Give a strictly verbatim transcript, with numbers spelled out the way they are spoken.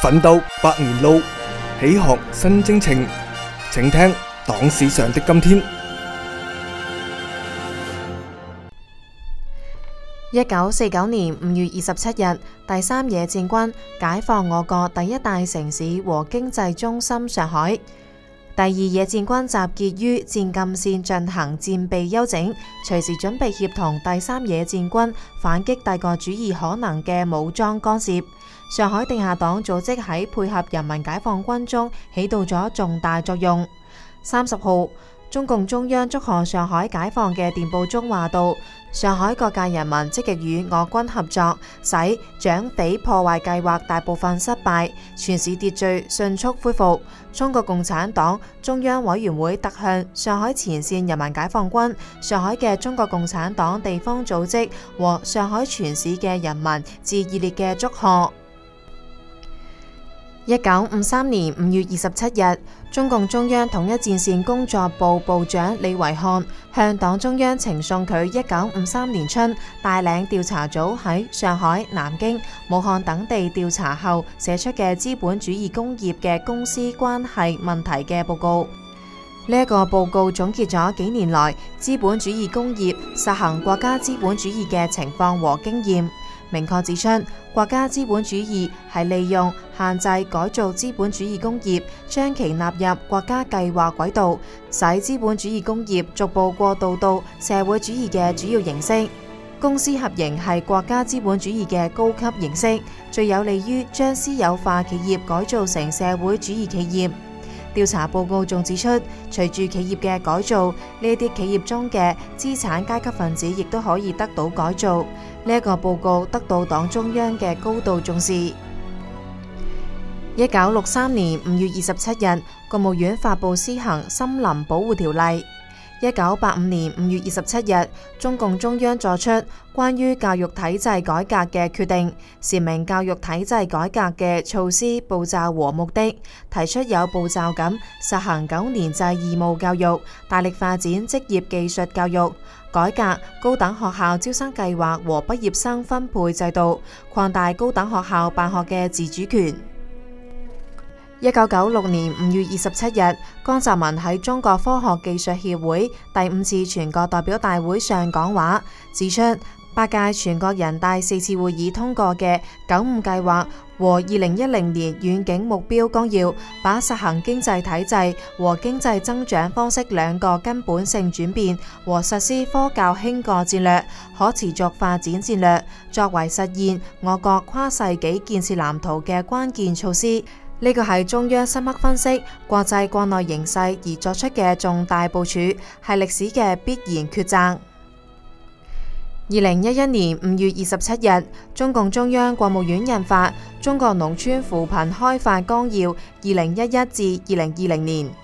奮鬥百年路，喜學新征程。請聽黨史上的今天。 一九四九年五月二十七日，第三野戰軍解放我國第一大城市和經濟中心上海。第二野戰軍集結於漸禁線進行戰備休整，隨時準備協同第三野戰軍反擊帝國主義可能嘅武裝干涉。上海地下黨組織喺配合人民解放軍中起到咗重大作用。三十號，中共中央祝賀上海解放嘅電報中話到：上海各界人民積極與我軍合作，使蔣匪破壞計劃大部分失敗，全市秩序迅速恢復。中國共產黨中央委員會特向上海前線人民解放軍、上海嘅中國共產黨地方組織和上海全市嘅人民致熱烈嘅祝賀。一九五三年五月二十七日，中共中央統一戰線工作部部長李維漢向黨中央呈送佢一九五三年春帶領調查組喺上海、南京、武漢等地調查後寫出嘅資本主義工業嘅公私關係問題嘅報告。呢、這、一個報告總結咗幾年來資本主義工業實行國家資本主義嘅情況和經驗，明確指出，國家資本主義係利用、限制、改造資本主義工業，將其納入國家計劃軌道，使資本主義工業逐步過渡到社會主義嘅主要形式。公私合營係國家資本主義嘅高級形式，最有利於將私有化企業改造成社會主義企業。調查報告仲指出，隨住企業嘅改造，呢啲企業中嘅資產階級分子亦都可以得到改造。呢一個報告得到黨中央嘅高度重視。一九六三年五月二十七日，國務院發布施行森林保護條例。一九八五年五月二十七日，中共中央作出關於教育體制改革嘅決定，闡明教育體制改革嘅措施步驟和目的，提出有步驟咁實行九年制義務教育，大力發展職業技術教育，改革高等學校招生計劃和畢業生分配制度，擴大高等學校辦學嘅自主權。一九九六年五月二十七日，江澤民喺中國科學技術協會第五次全國代表大會上講話，指出八屆全國人大四次會議通過嘅九五計劃和二零一零年遠景目標綱要，把實行經濟體制和經濟增長方式兩個根本性轉變和實施科教興國戰略、可持續發展戰略作為實現我國跨世紀建設藍圖嘅關鍵措施。呢個係中央深刻分析國際國內形勢而作出嘅重大部署，係歷史嘅必然抉擇。二零一一年五月二十七日，中共中央國務院印發《中國農村扶貧開發綱要（二零一一至二零二零年）》，